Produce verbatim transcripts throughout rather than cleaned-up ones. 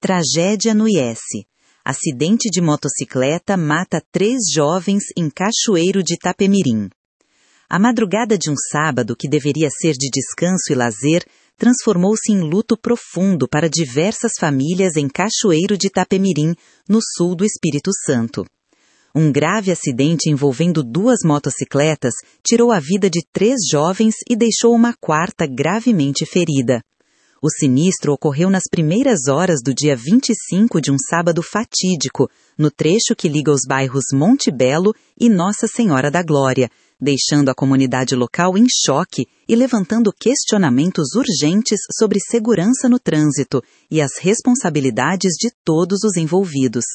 Tragédia no I S. Acidente de motocicleta mata três jovens em Cachoeiro de Itapemirim. A madrugada de um sábado, que deveria ser de descanso e lazer, transformou-se em luto profundo para diversas famílias em Cachoeiro de Itapemirim, no sul do Espírito Santo. Um grave acidente envolvendo duas motocicletas tirou a vida de três jovens e deixou uma quarta gravemente ferida. O sinistro ocorreu nas primeiras horas do dia vinte e cinco de um sábado fatídico, no trecho que liga os bairros Monte Belo e Nossa Senhora da Glória, deixando a comunidade local em choque e levantando questionamentos urgentes sobre segurança no trânsito e as responsabilidades de todos os envolvidos.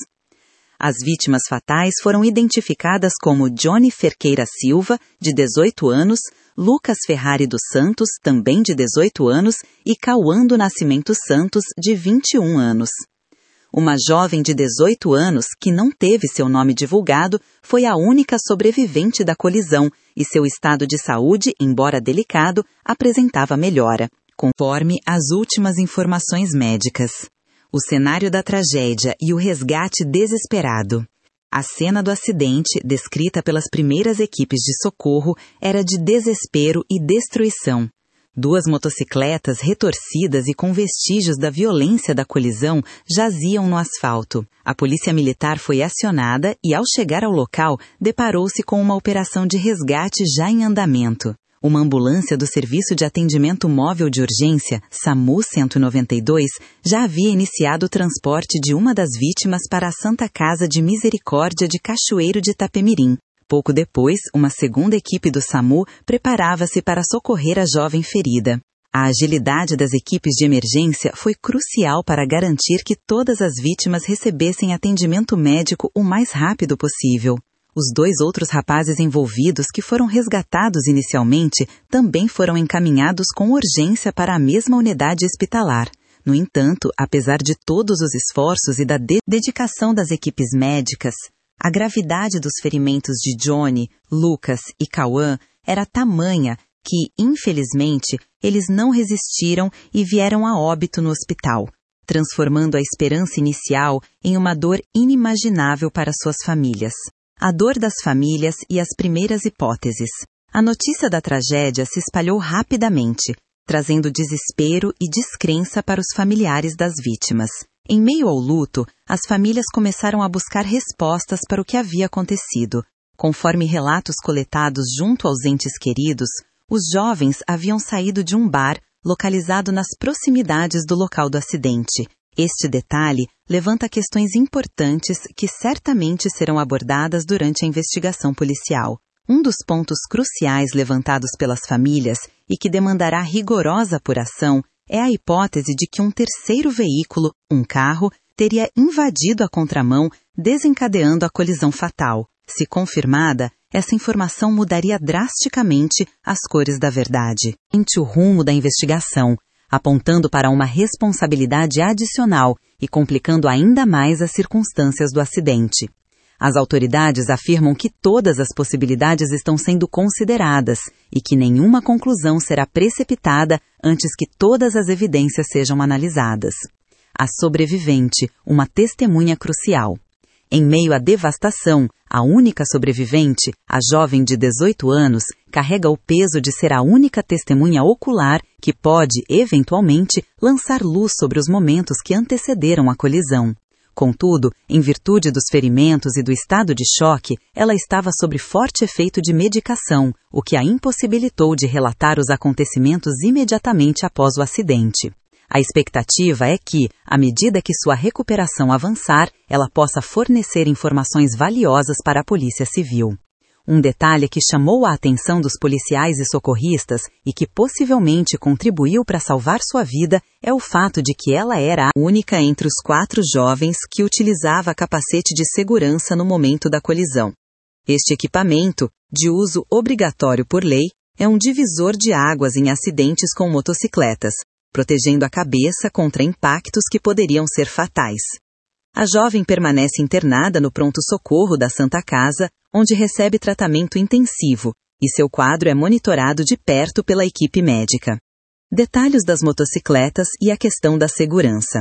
As vítimas fatais foram identificadas como Johnny Ferqueira Silva, de dezoito anos, Lucas Ferrari dos Santos, também de dezoito anos, e Cauã do Nascimento Santos, de vinte e um anos. Uma jovem de dezoito anos, que não teve seu nome divulgado, foi a única sobrevivente da colisão e seu estado de saúde, embora delicado, apresentava melhora, conforme as últimas informações médicas. O cenário da tragédia e o resgate desesperado. A cena do acidente, descrita pelas primeiras equipes de socorro, era de desespero e destruição. Duas motocicletas retorcidas e com vestígios da violência da colisão jaziam no asfalto. A polícia militar foi acionada e, ao chegar ao local, deparou-se com uma operação de resgate já em andamento. Uma ambulância do Serviço de Atendimento Móvel de Urgência, SAMU cento e noventa e dois, já havia iniciado o transporte de uma das vítimas para a Santa Casa de Misericórdia de Cachoeiro de Itapemirim. Pouco depois, uma segunda equipe do SAMU preparava-se para socorrer a jovem ferida. A agilidade das equipes de emergência foi crucial para garantir que todas as vítimas recebessem atendimento médico o mais rápido possível. Os dois outros rapazes envolvidos que foram resgatados inicialmente também foram encaminhados com urgência para a mesma unidade hospitalar. No entanto, apesar de todos os esforços e da de- dedicação das equipes médicas, a gravidade dos ferimentos de Johnny, Lucas e Cauã era tamanha que, infelizmente, eles não resistiram e vieram a óbito no hospital, transformando a esperança inicial em uma dor inimaginável para suas famílias. A dor das famílias e as primeiras hipóteses. A notícia da tragédia se espalhou rapidamente, trazendo desespero e descrença para os familiares das vítimas. Em meio ao luto, as famílias começaram a buscar respostas para o que havia acontecido. Conforme relatos coletados junto aos entes queridos, os jovens haviam saído de um bar localizado nas proximidades do local do acidente. Este detalhe levanta questões importantes que certamente serão abordadas durante a investigação policial. Um dos pontos cruciais levantados pelas famílias e que demandará rigorosa apuração é a hipótese de que um terceiro veículo, um carro, teria invadido a contramão, desencadeando a colisão fatal. Se confirmada, essa informação mudaria drasticamente as cores da verdade. O rumo da investigação, apontando para uma responsabilidade adicional e complicando ainda mais as circunstâncias do acidente. As autoridades afirmam que todas as possibilidades estão sendo consideradas e que nenhuma conclusão será precipitada antes que todas as evidências sejam analisadas. A sobrevivente, uma testemunha crucial. Em meio à devastação, a única sobrevivente, a jovem de dezoito anos, carrega o peso de ser a única testemunha ocular que pode, eventualmente, lançar luz sobre os momentos que antecederam a colisão. Contudo, em virtude dos ferimentos e do estado de choque, ela estava sob forte efeito de medicação, o que a impossibilitou de relatar os acontecimentos imediatamente após o acidente. A expectativa é que, à medida que sua recuperação avançar, ela possa fornecer informações valiosas para a Polícia Civil. Um detalhe que chamou a atenção dos policiais e socorristas e que possivelmente contribuiu para salvar sua vida é o fato de que ela era a única entre os quatro jovens que utilizava capacete de segurança no momento da colisão. Este equipamento, de uso obrigatório por lei, é um divisor de águas em acidentes com motocicletas, protegendo a cabeça contra impactos que poderiam ser fatais. A jovem permanece internada no pronto-socorro da Santa Casa, onde recebe tratamento intensivo, e seu quadro é monitorado de perto pela equipe médica. Detalhes das motocicletas e a questão da segurança.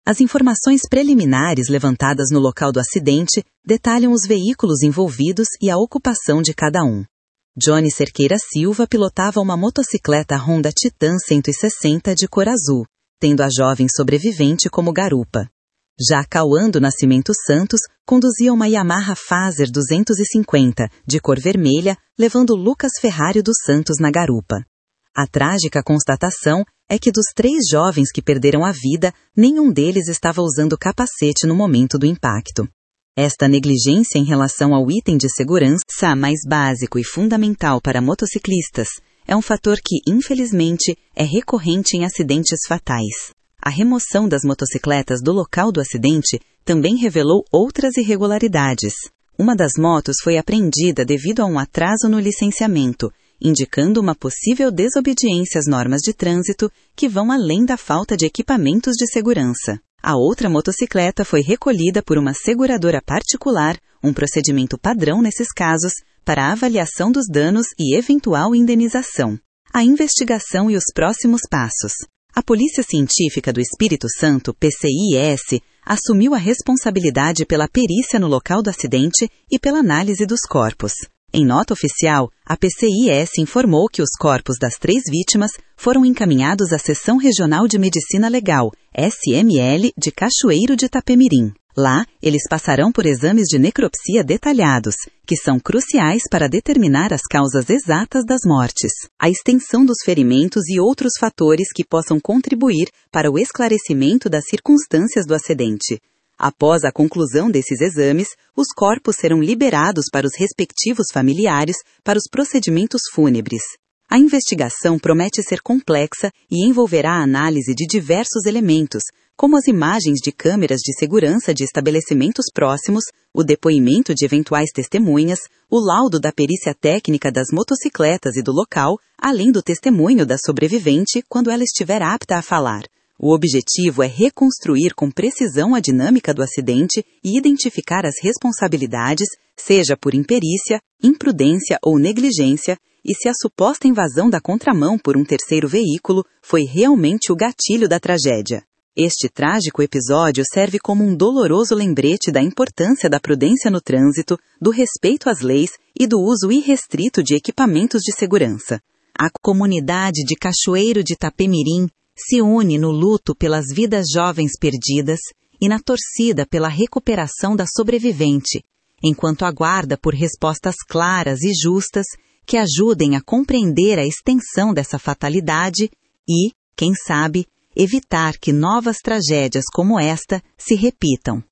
As informações preliminares levantadas no local do acidente detalham os veículos envolvidos e a ocupação de cada um. Johnny Cerqueira Silva pilotava uma motocicleta Honda Titan cento e sessenta de cor azul, tendo a jovem sobrevivente como garupa. Já Cauã do Nascimento Santos conduzia uma Yamaha Fazer duzentos e cinquenta, de cor vermelha, levando Lucas Ferrário dos Santos na garupa. A trágica constatação é que dos três jovens que perderam a vida, nenhum deles estava usando capacete no momento do impacto. Esta negligência em relação ao item de segurança mais básico e fundamental para motociclistas é um fator que, infelizmente, é recorrente em acidentes fatais. A remoção das motocicletas do local do acidente também revelou outras irregularidades. Uma das motos foi apreendida devido a um atraso no licenciamento, indicando uma possível desobediência às normas de trânsito que vão além da falta de equipamentos de segurança. A outra motocicleta foi recolhida por uma seguradora particular, um procedimento padrão nesses casos, para a avaliação dos danos e eventual indenização. A investigação e os próximos passos. A Polícia Científica do Espírito Santo, P C I S, assumiu a responsabilidade pela perícia no local do acidente e pela análise dos corpos. Em nota oficial, a P C I S informou que os corpos das três vítimas foram encaminhados à Seção Regional de Medicina Legal, S M L, de Cachoeiro de Itapemirim. Lá, eles passarão por exames de necropsia detalhados, que são cruciais para determinar as causas exatas das mortes, a extensão dos ferimentos e outros fatores que possam contribuir para o esclarecimento das circunstâncias do acidente. Após a conclusão desses exames, os corpos serão liberados para os respectivos familiares para os procedimentos fúnebres. A investigação promete ser complexa e envolverá a análise de diversos elementos, como as imagens de câmeras de segurança de estabelecimentos próximos, o depoimento de eventuais testemunhas, o laudo da perícia técnica das motocicletas e do local, além do testemunho da sobrevivente quando ela estiver apta a falar. O objetivo é reconstruir com precisão a dinâmica do acidente e identificar as responsabilidades, seja por imperícia, imprudência ou negligência, e se a suposta invasão da contramão por um terceiro veículo foi realmente o gatilho da tragédia. Este trágico episódio serve como um doloroso lembrete da importância da prudência no trânsito, do respeito às leis e do uso irrestrito de equipamentos de segurança. A comunidade de Cachoeiro de Itapemirim se une no luto pelas vidas jovens perdidas e na torcida pela recuperação da sobrevivente, enquanto aguarda por respostas claras e justas que ajudem a compreender a extensão dessa fatalidade e, quem sabe, evitar que novas tragédias como esta se repitam.